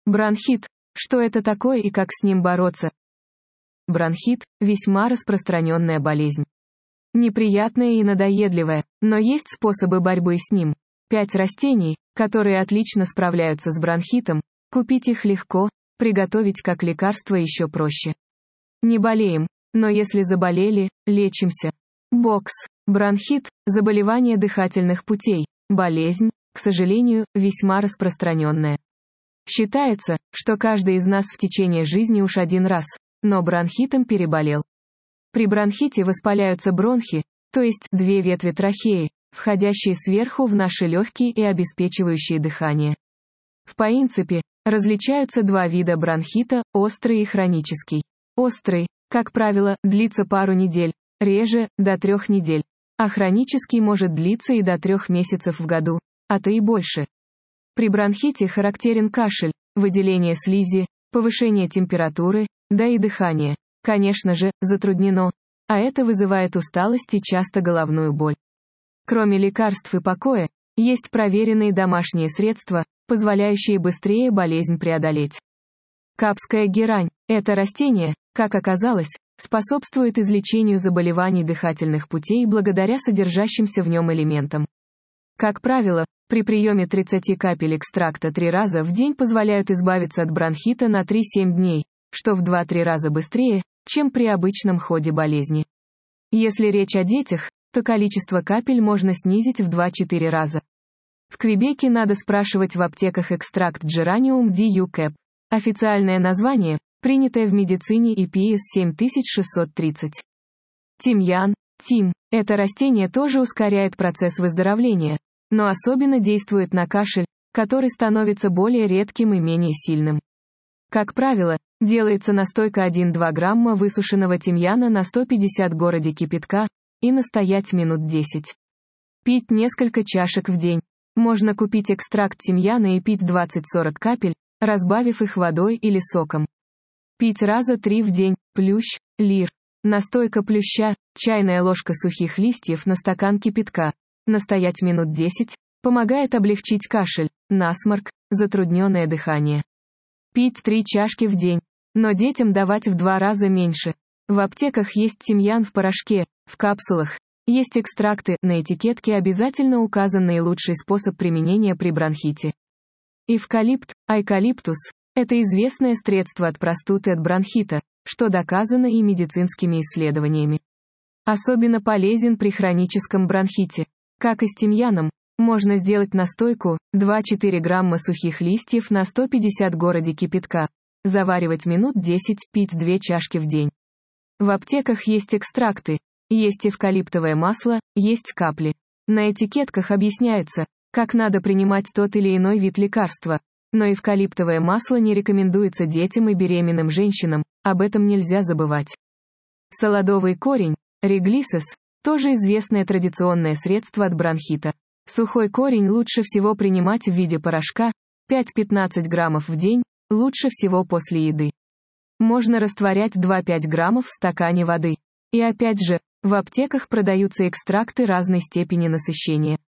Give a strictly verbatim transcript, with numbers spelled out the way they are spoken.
Бронхит. Что это такое и как с ним бороться? Бронхит – весьма распространенная болезнь. Неприятная и надоедливая, но есть способы борьбы с ним. Пять растений, которые отлично справляются с бронхитом, купить их легко, приготовить как лекарство еще проще. Не болеем, но если заболели, лечимся. Бокс. Бронхит – заболевание дыхательных путей, болезнь, к сожалению, весьма распространенная. Считается, что каждый из нас в течение жизни уж один раз, но бронхитом переболел. При бронхите воспаляются бронхи, то есть две ветви трахеи, входящие сверху в наши легкие и обеспечивающие дыхание. В принципе, различаются два вида бронхита – острый и хронический. Острый, как правило, длится пару недель, реже – до трех недель, а хронический может длиться и до трех месяцев в году, а то и больше. При бронхите характерен кашель, выделение слизи, повышение температуры, да и дыхание, конечно же, затруднено, а это вызывает усталость и часто головную боль. Кроме лекарств и покоя, есть проверенные домашние средства, позволяющие быстрее болезнь преодолеть. Капская герань – это растение, как оказалось, способствует излечению заболеваний дыхательных путей благодаря содержащимся в нем элементам. Как правило, при приеме тридцати капель экстракта три раза в день позволяют избавиться от бронхита на три-семь дней, что в два-три раза быстрее, чем при обычном ходе болезни. Если речь о детях, то количество капель можно снизить в два-четыре раза. В Квебеке надо спрашивать в аптеках экстракт Geranium ди Кэп. Официальное название, принятое в медицине и пи эс семь тысяч шестьсот тридцать. Тимьян, тим, это растение тоже ускоряет процесс выздоровления, но особенно действует на кашель, который становится более редким и менее сильным. Как правило, делается настойка один-два грамма высушенного тимьяна на сто пятьдесят городе кипятка и настоять минут десять. Пить несколько чашек в день. Можно купить экстракт тимьяна и пить двадцать-сорок капель, разбавив их водой или соком. Пить раза три в день. Плющ, лир. Настойка плюща, чайная ложка сухих листьев на стакан кипятка. Настоять минут десять, помогает облегчить кашель, насморк, затрудненное дыхание. Пить три чашки в день, но детям давать в два раза меньше. В аптеках есть тимьян в порошке, в капсулах. Есть экстракты, на этикетке обязательно указан наилучший способ применения при бронхите. Эвкалипт, айкалиптус – это известное средство от простуд и от бронхита, что доказано и медицинскими исследованиями. Особенно полезен при хроническом бронхите. Как и с тимьяном, можно сделать настойку, два-четыре грамма сухих листьев на сто пятьдесят городе кипятка, заваривать минут десять, пить две чашки в день. В аптеках есть экстракты, есть эвкалиптовое масло, есть капли. На этикетках объясняется, как надо принимать тот или иной вид лекарства, но эвкалиптовое масло не рекомендуется детям и беременным женщинам, об этом нельзя забывать. Солодовый корень, реглисос, тоже известное традиционное средство от бронхита. Сухой корень лучше всего принимать в виде порошка, пять-пятнадцать граммов в день, лучше всего после еды. Можно растворять два-пять граммов в стакане воды. И опять же, в аптеках продаются экстракты разной степени насыщения.